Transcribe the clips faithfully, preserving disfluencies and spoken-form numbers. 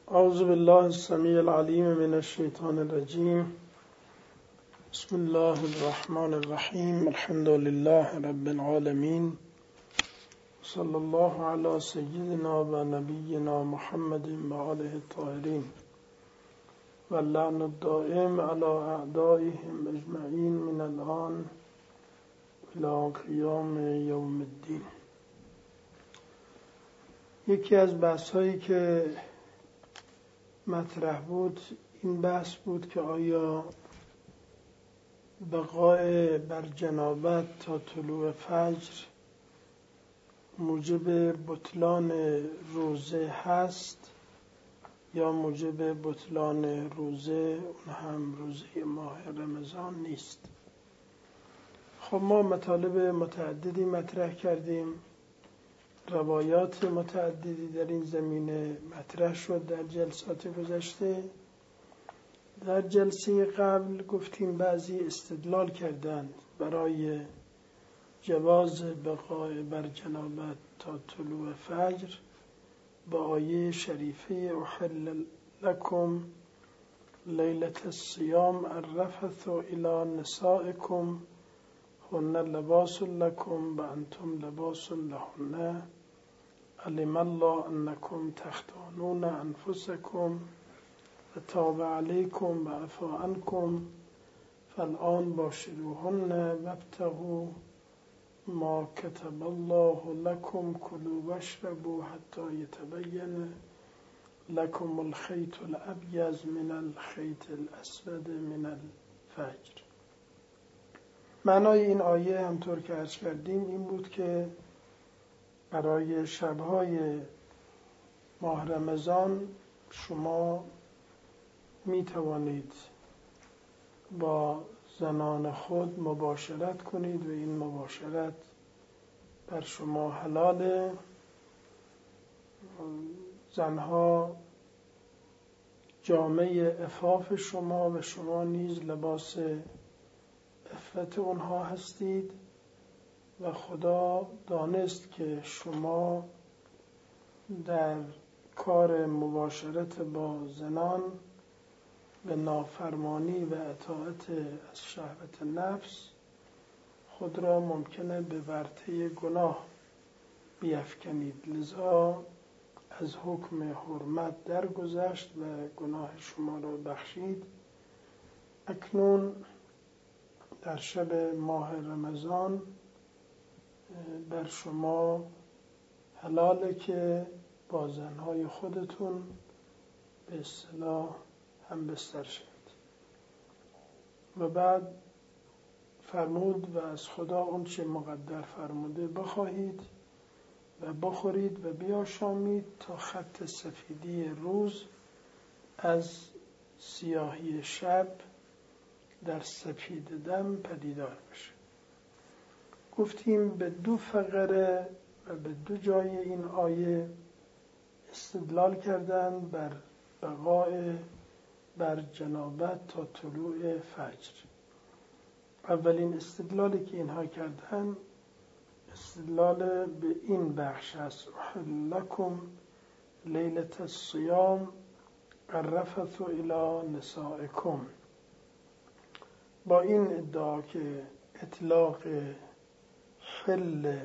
اعوذ بالله السمیع العلیم من الشیطان الرجیم. بسم الله الرحمن الرحیم. الحمد لله رب العالمین. صلی الله علی سیدنا و نبینا محمد و آله الطاهرین و اللعن الدائم علی اعدائهم اجمعین من الان الی قیام یوم الدین. یکی از بحث هایی که مطرح بود این بحث بود که آیا بقای بر جنابت تا طلوع فجر موجب بطلان روزه هست یا موجب بطلان روزه اون هم روزه ماه رمضان نیست. خب ما مطالب متعددی مطرح کردیم، روایات متعددی در این زمینه مطرح شد در جلسات گذشته. در جلسه قبل گفتیم بعضی استدلال کردند برای جواز بقای بر جنابت تا طلوع فجر با آیه شریفه احل لکم لیلة الصیام الرفث الی نسائکم هن لباس لکم و انتم لباس لهن علم الله انکم تختانون انفسکم و تاب علیکم و عفا عنکم فالآن باشروهن وابتغوا ما کتب الله لکم کلوا واشربوا حتی یتبین لکم الخیط الابیض من الخیط الاسود من الفجر. معنای این آیه همطور که عرض کردیم این بود که برای شبهای ماه رمضان شما می توانید با زنان خود مباشرت کنید و این مباشرت بر شما حلاله. زنها جامعه عفاف شما و شما نیز لباس عفت اونها هستید و خدا دانست که شما در کار مباشرت با زنان به نافرمانی و اطاعت از شهوت نفس خود را ممکنه به ورطه گناه بیفکنید، لذا از حکم حرمت درگذشت و گناه شما را بخشید. اکنون در شب ماه رمضان بر شما حلاله که با زنهای خودتون به اصطلاح هم بستر شد. و بعد فرمود و از خدا اون چه مقدر فرموده بخواهید و بخورید و بیاشامید تا خط سفیدی روز از سیاهی شب در سپید دم پدیدار بشه. گفتیم به دو فقره و به دو جای این آیه استدلال کردن بر بقای بر جنابت تا طلوع فجر. اولین استدلالی که اینها کردن استدلال به این بخش است: احل لکم لیلة الصیام الرفث الی نسائکم. با این ادعا که اطلاق حل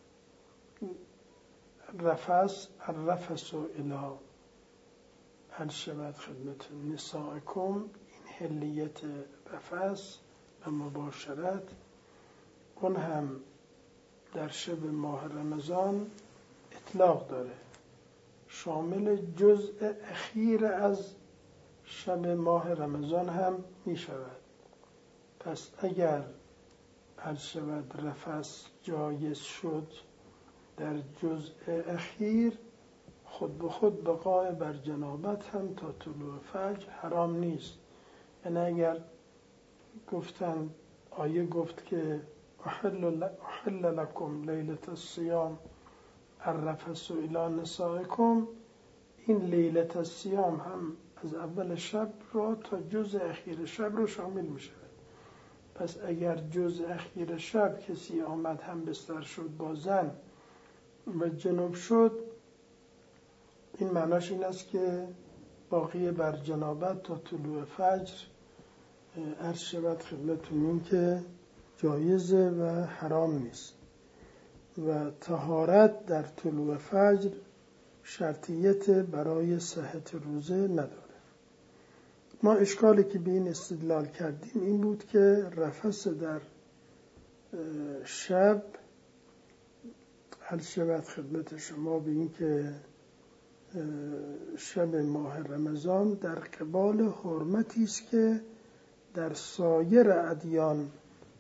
رفث الرفث الی هل شود خدمت نسائکم، این حلیت رفث و مباشرت اون هم در شب ماه رمضان اطلاق داره، شامل جزء اخیر از شب ماه رمضان هم می شود. پس اگر هر شود رفث جایز شد در جزء اخیر، خود به خود بقای بر جنابت هم تا طلوع فجر حرام نیست. یعنی اگر گفتن آیه گفت که احل لکم لیلة الصیام الرفث الی نسائکم، این لیلة الصیام هم از اول شب را تا جزء اخیر شب رو شامل می شود. پس اگر جزء اخیر شب کسی آمد هم بستر شد با زن و جنوب شد، این معناش این است که باقی بر جنابت تا طلوع فجر عرض شود خدمتتون این که جایزه و حرام نیست و طهارت در طلوع فجر شرطیت برای صحت روزه نداره. ما اشکالی که به این استدلال کردیم این بود که رفث در شب عرض شود خدمت شما به این که شب ماه رمضان در قبال حرمتی است که در سایر ادیان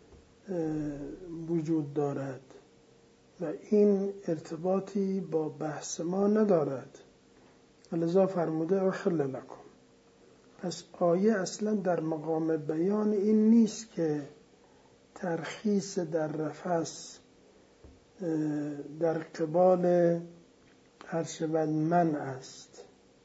وجود دارد و این ارتباطی با بحث ما ندارد، لذا فرموده احل لکم. پس آیه اصلا در مقام بیان این نیست که ترخیص در رفث در قبال هر شود من است،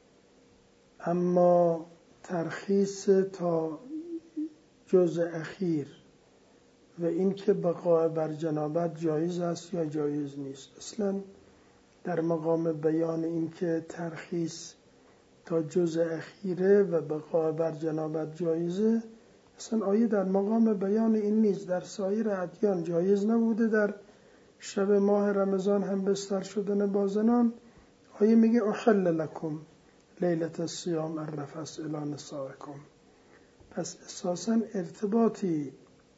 اما ترخیص تا جزء اخیر و این که بقاء بر جنابت جایز است یا جایز نیست. اصلا در مقام بیان این که ترخیص تا جزء اخیره و بقاء بر جنابت جایزه، اصلا آیه در مقام بیان این نیست. در سایر ادیان جایز نبوده در شب ماه رمضان هم بستر شدن با زنان. آیه میگه احل لکم لیلة الصیام الرفث الی نسائکم. پس اساساً ارتباطی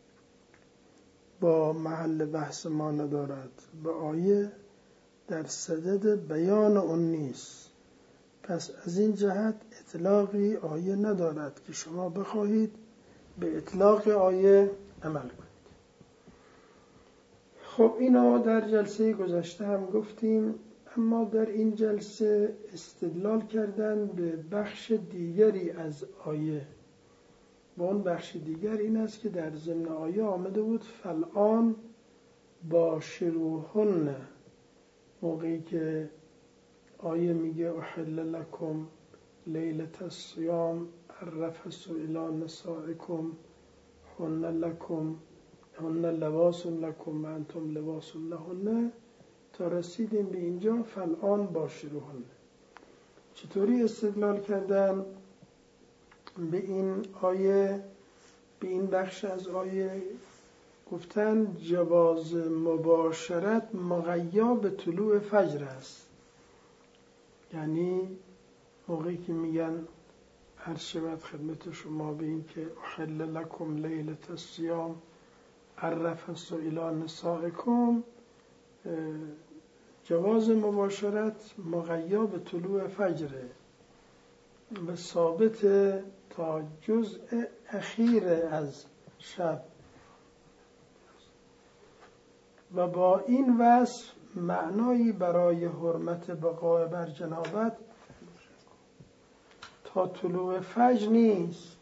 با محل بحث ما ندارد و آیه در صدد بیان اون نیست. پس از این جهت اطلاقی آیه ندارد که شما بخواهید به اطلاق آیه عمل کنید. خب اینو در جلسه گذشته هم گفتیم، اما در این جلسه استدلال کردن به بخش دیگری از آیه. و اون بخش دیگر این است که در ضمن آیه آمده بود فالآن باشروهن. موقعی که آیه میگه احل لکم لیلة الصیام الرفث الی نسائکم هن لکم هن لباس لکم و انتم لباس لهن، تا رسیدیم به اینجا فالآن باشروهن. چطوری استدلال کردن به این آیه؟ به این بخش از آیه گفتن جواز مباشرت مغیا به طلوع فجر است. یعنی موقعی که میگن عرض شود خدمت شما به این که احل لکم لیلة الصیام الرفث الی نسائکم، جواز مباشرت مغیا به طلوع فجره و ثابت تا جزء اخیر از شب و با این وصف معنایی برای حرمت بقاء بر جنابت تا طلوع فجر نیست.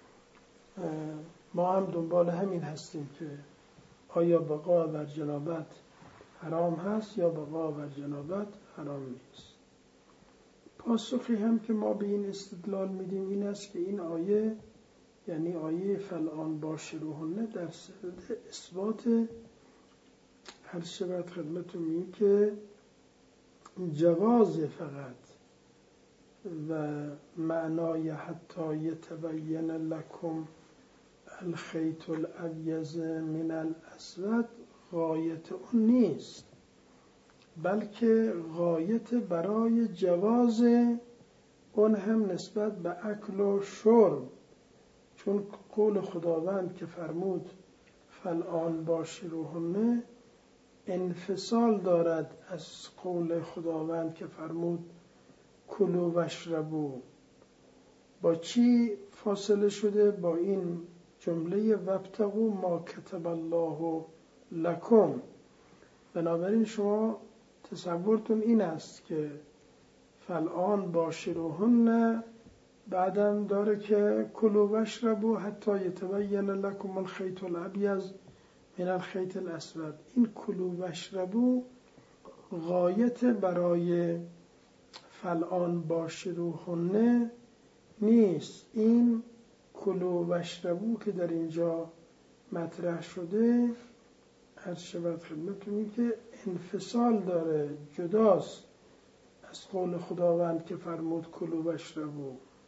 ما هم دنبال همین هستیم که آیا بقاء بر جنابت حرام هست یا بقاء بر جنابت حرام نیست. پاسخی هم که ما به این استدلال میدیم این است که این آیه، یعنی آیه فالآن باشروهن، در صدد اثبات هر شبت خدمتون این که جواز فقط و معنای حتی یتبین لکم الخیط الابیض من الاسود غایت اون نیست، بلکه غایت برای جواز اون هم نسبت به اکل و شرب، چون قول خداوند که فرمود فالآن باشروهن انفصال دارد از قول خداوند که فرمود کلوا واشربوا. با چی فاصله شده؟ با این جمله وابتغوا ما کتب الله لکم. بنابراین شما تصورتون این است که فالآن باشروهن بعدم داره که کلوا واشربوا حتی یتبین لکم الخیط الابیض من الخیط الاسود. این کلوا واشربوا غایت برای فالآن باشروهن نیست. این کلوا واشربوا که در اینجا مطرح شده هر شبت خدمتونی که انفصال داره، جداست از قول خداوند که فرمود کلوا واشربوا.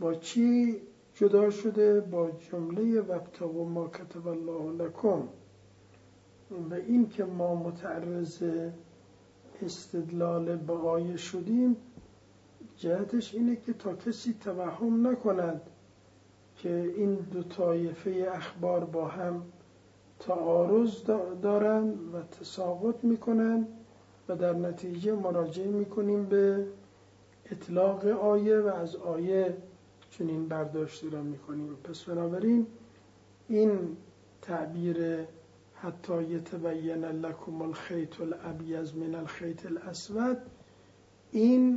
با چی جدا شده؟ با جمله وابتغوا ما کتب الله لکم. و این که ما متعرض استدلال به آیه شدیم جهتش اینه که تا کسی توهم نکند که این دو طایفه اخبار با هم تعارض دارن و تساقط میکنن و در نتیجه مراجعه میکنیم به اطلاق آیه و از آیه چنین برداشتی را میکنیم. پس بنابراین این تعبیر حتی یتبین لکم الخیط الابیض من الخیط الاسود، این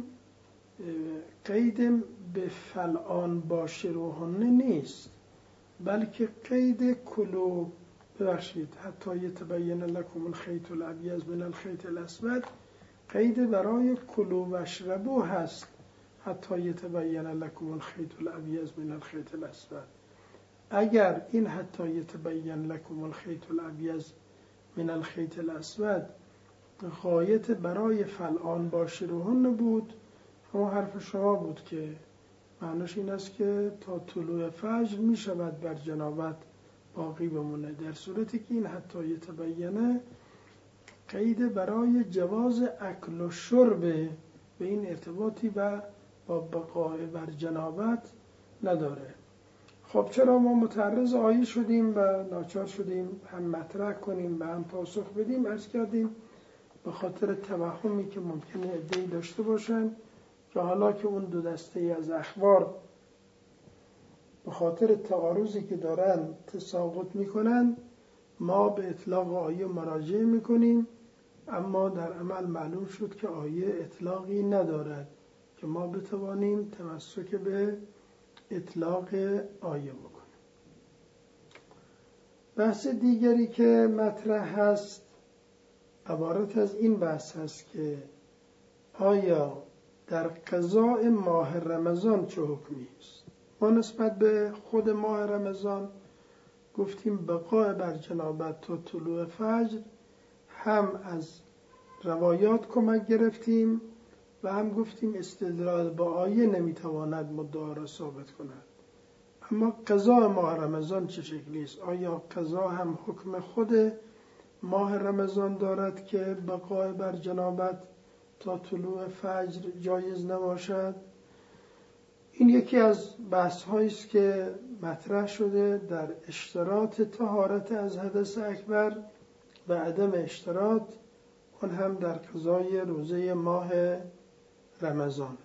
قید به فلعان باشروهن نیست، بلکه قید کلو ببخشید حتی یتبین لکم الخیط الابیض من الخیط الاسود قید برای کلو و اشربو هست. حتی یتبین لکم الخیط الابیض من الخیط الاسود، اگر این حتی یتبین لکم الخیط الابیض من الخیط الاسود غایت برای فلعان باشروهن بود، همون حرف شما بود که معناش این است که تا طلوع فجر می شود بر جنابت باقی بمونه، در صورتی که این حتی یتبینه قید برای جواز اکل و شرب به این ارتباطی و با بقای بر جنابت نداره. خب چرا ما متعرض آیه شدیم و ناچار شدیم هم مطرح کنیم و هم پاسخ بدیم؟ عرض کردیم به خاطر توهمی که ممکنه عده‌ای داشته باشن که حالا که اون دو دسته از اخبار به خاطر تعارضی که دارن تساقط میکنن، ما به اطلاق آیه مراجعه میکنیم، اما در عمل معلوم شد که آیه اطلاقی ندارد که ما بتوانیم تمسک به اطلاق آیه بکنیم. بحث دیگری که مطرح هست عبارت از این بحث هست که آیا در قضاء ماه رمضان چه حکمی است؟ ما نسبت به خود ماه رمضان گفتیم بقای بر جنابت تا طلوع فجر هم از روایات کمک گرفتیم و هم گفتیم استدلال با آیه نمیتواند مدعا را ثابت کند. اما قضاء ماه رمضان چه شکلی است؟ آیا قضا هم حکم خود ماه رمضان دارد که بقای بر جنابت تا طلوع فجر جایز نباشد؟ این یکی از بحث هایی است که مطرح شده در اشتراط طهارت از حدث اکبر و عدم اشتراط اون هم در قضای روزه ماه رمضان.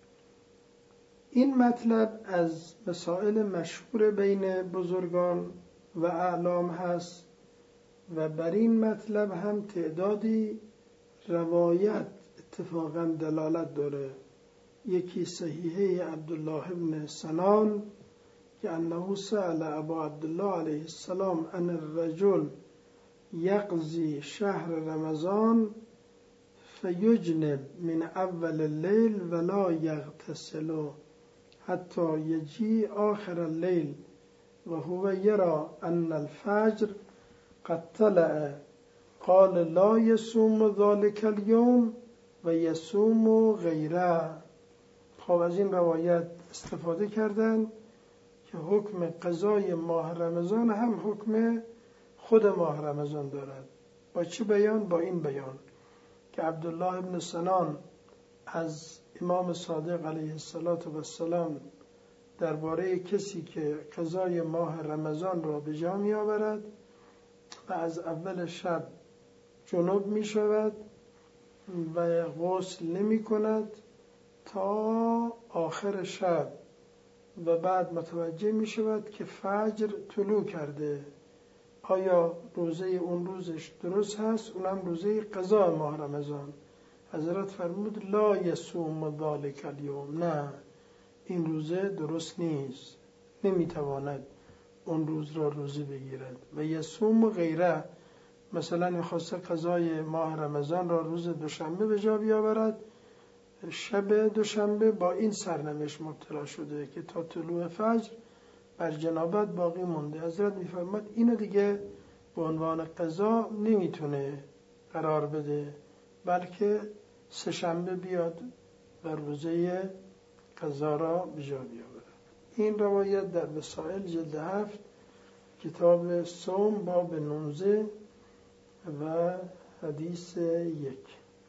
این مطلب از مسائل مشهور بین بزرگان و اعلام هست و بر این مطلب هم تعدادی روایت اتفاقا دلالت داره. یکی صحیحه عبدالله ابن سنان که انه سأل ابا عبدالله علیه السلام ان الرجل یقضی شهر رمضان فیجنب من اول اللیل ولا یغتسل حتی یجی آخر اللیل و هو یرى ان الفجر قد طلع قال لا یصوم ذلك اليوم و یصوم غیره. خب از این روایت استفاده کردن که حکم قضای ماه رمضان هم حکم خود ماه رمضان دارد. با چه بیان؟ با این بیان که عبدالله ابن سنان از امام صادق علیه السلام درباره کسی که قضای ماه رمضان را به جا می آورد و از اول شب جنوب می شود و غسل نمی کند تا آخر شب و بعد متوجه می شود که فجر طلوع کرده، آیا روزه اون روزش درست هست؟ اونم روزه قضا ماه رمضان. حضرت فرمود لا یصوم ذلک الیوم، نه این روزه درست نیست، نمیتواند اون روز را روزه بگیرد. و یصوم غیره، مثلا میخواسته قضای ماه رمضان را روز دوشنبه به جا بیاورد، شب دوشنبه با این سرنوشت مبتلا شده که تا طلوع فجر بر جنابت باقی مونده. حضرت میفرماد اینو دیگه به عنوان قضا نمیتونه قرار بده، بلکه سه شنبه بیاد و روزه قضا را به جا بیاورد. این روایت در وسائل جلد هفت کتاب صوم باب نوزده و حدیث یک.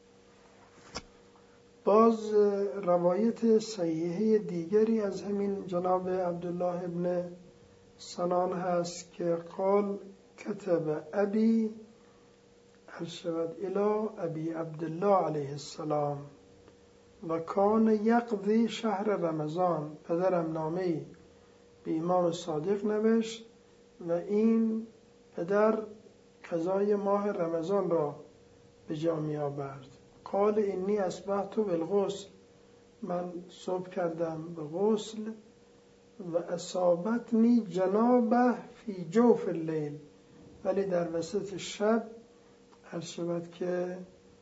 باز روایت صحیحه دیگری از همین جناب عبدالله ابن سنان هست که قال کتب ابی ارشد الی ابی عبدالله علیه السلام و کان یقضی شهر رمضان. پدرم نامه‌ای به امام صادق نوشت و این پدر قضای ماه رمضان را به جا می آورد. قال انی اصبحت بالغسل، من صبح کردم به غسل و اصابتنی جنابه فی جوف اللیل، ولی در وسط شب هر شود که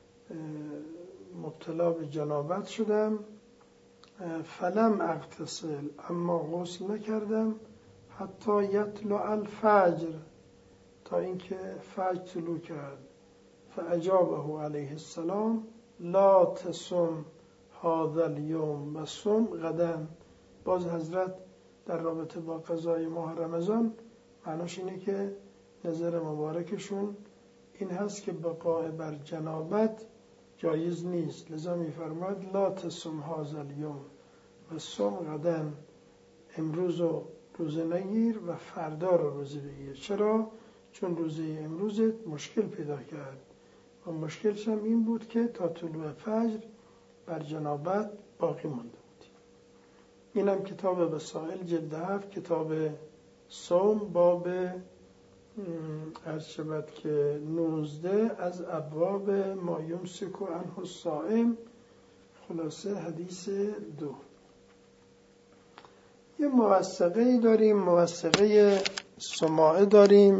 مبتلا به جنابت شدم. فلم اغتسل، اما غسل نکردم حتی یطلع الفجر، تا اینکه فجر طلوع کرد. فاجابه علیه السلام لا تصم هذا اليوم و صم غدا. باز حضرت در رابطه با قضای ماه رمضان معناش اینه که نظر مبارکشون این هست که بقاء بر جنابت جایز نیست، لذا میفرماد لا تصم هذا اليوم و صم غدا، امروز رو روزه نگیر و فردا رو روزه بگیر. چرا؟ چون روزه امروزت مشکل پیدا کرد و مشکلش هم این بود که تا طلوع فجر بر جنابت باقی مونده بود. اینم کتاب وسائل جلد هفت کتاب صوم باب عرض شود که نوزده از ابواب ما یمسک عنه الصائم، خلاصه حدیث دو. یه موثقه داریم، موثقه سماعه داریم.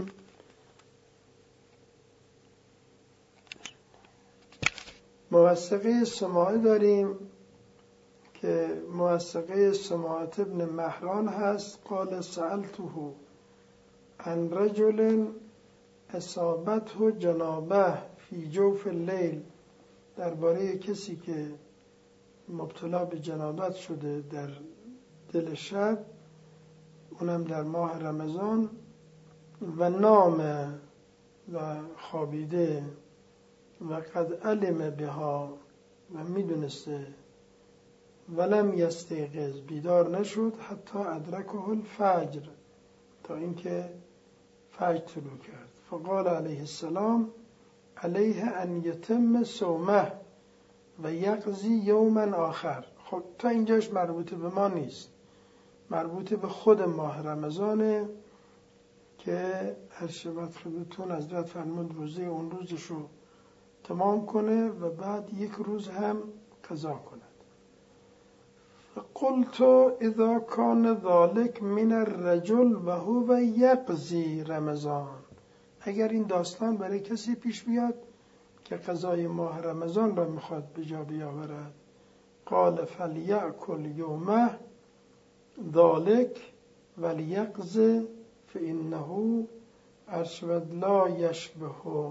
موثقه سماعه داریم که موثقه سماعه ابن مهران هست. قال سألته عن رجل اصابته جنابه فی جوف اللیل، درباره کسی که مبتلا به جنابت شده در دل شب، اونم در ماه رمضان، و نام و خوابیده و قد علم بها و میدونسته، ولم یستیقظ بیدار نشد حتی ادرکه الفجر، تا اینکه فجر طلوع کرد. فقال علیه السلام علیه ان یتم صومه و یقضی یوما آخر. خب تا اینجاش مربوط به ما نیست، مربوط به خود ماه رمضانه که هر شبت خودتون حضرت فرمود روزه اون روزشو تمام کنه و بعد یک روز هم قضا کند. قلت اذا کان ذلك من الرجل و هو یقضی رمضان، اگر این داستان برای کسی پیش بیاد که قضای ماه رمضان را میخواد به جا بیاورد، قال فلیأکل یومه ذلك ولیقض فانه ارشد لا یشبه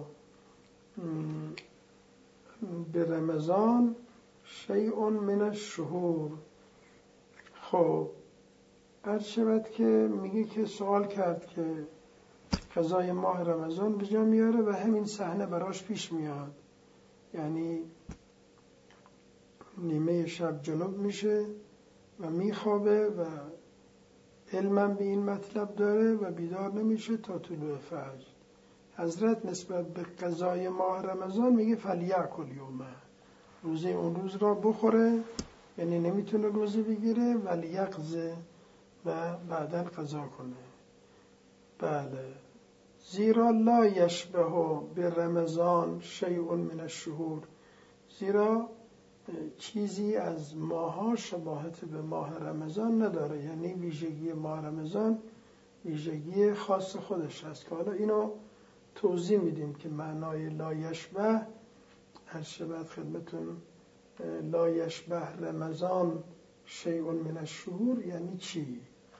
به رمضان شیء من الشهور. خب عرض شود که میگه که سوال کرد که قضای ماه رمضان به جا میاره و همین صحنه براش پیش میاد، یعنی نیمه شب جنوب میشه و میخوابه و علمم به این مطلب داره و بیدار نمیشه تا طلوع فجر. حضرت نسبت به قضای ماه رمضان میگه فلیأکل یومه، روزه اون روز را بخوره، یعنی نمیتونه روزه بگیره، ولی یقضه و بعداً قضا کنه. بله، زیرا لا یشبه به رمضان شیء من الشهور، زیرا چیزی از ماها شباهت به ماه رمضان نداره، یعنی ویژگی ماه رمضان ویژگی خاص خودش هست که حالا اینو توضیح میدیم که معنای لا یشبه هر شبت خدمتون لا یشبه رمضان شیء من الشهور یعنی چی.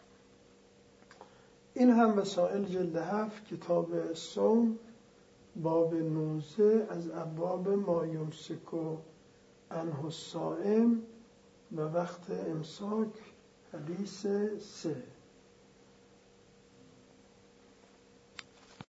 این هم وسائل جلد هفت کتاب صوم باب نوزده از ابواب ما یمسک عنه الصائم و وقت امساک حدیث سه